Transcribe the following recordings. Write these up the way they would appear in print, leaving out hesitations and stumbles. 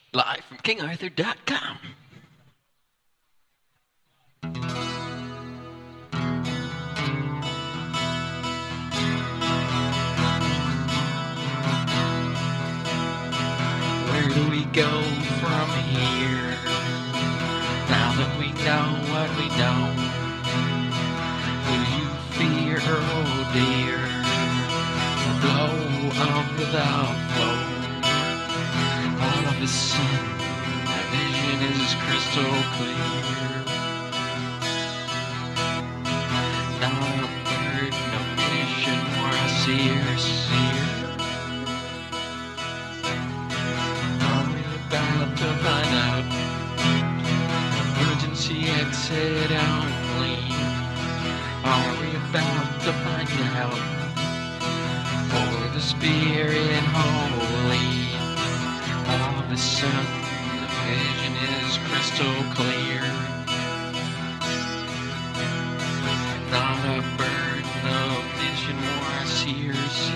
Live from KingArthur.com. Where do we go from here? Now that we know what we know, do you fear, oh dear, the blow of the flow? All of a sudden, my vision is crystal clear. Not a bird, no mission, or a seer. Are we about to find out? Emergency exit only. Are we about to find out? For the Spirit holy. All of a sudden, the vision is crystal clear. Not a bird, no mission, or a seer.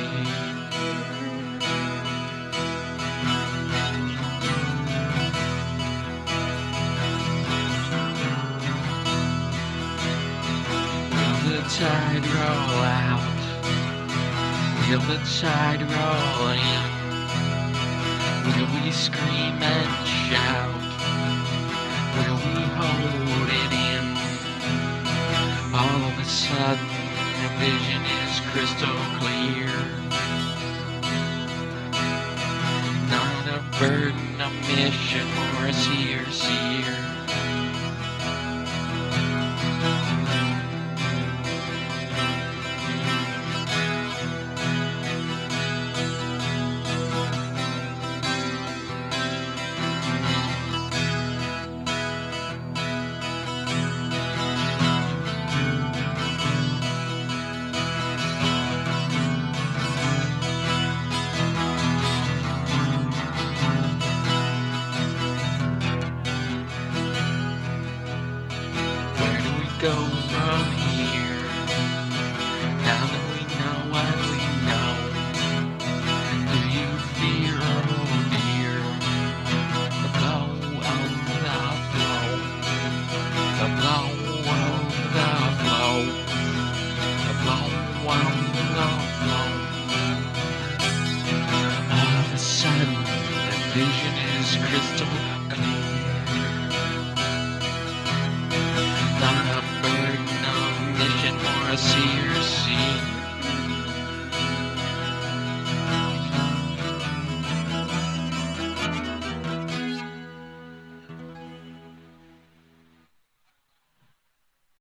Will the tide roll out? Will the tide roll in? Will we scream and shout? Will we hold it in? All of a sudden, the vision is crystal clear. Not a burden, a mission, or a seer. Go from here. Now that we know what we know, do you fear, oh dear, the blow of the flow, the blow of the flow, the blow of the flow? All of a sudden, the vision is crystal clear. Not a bird, no mission, or a seer.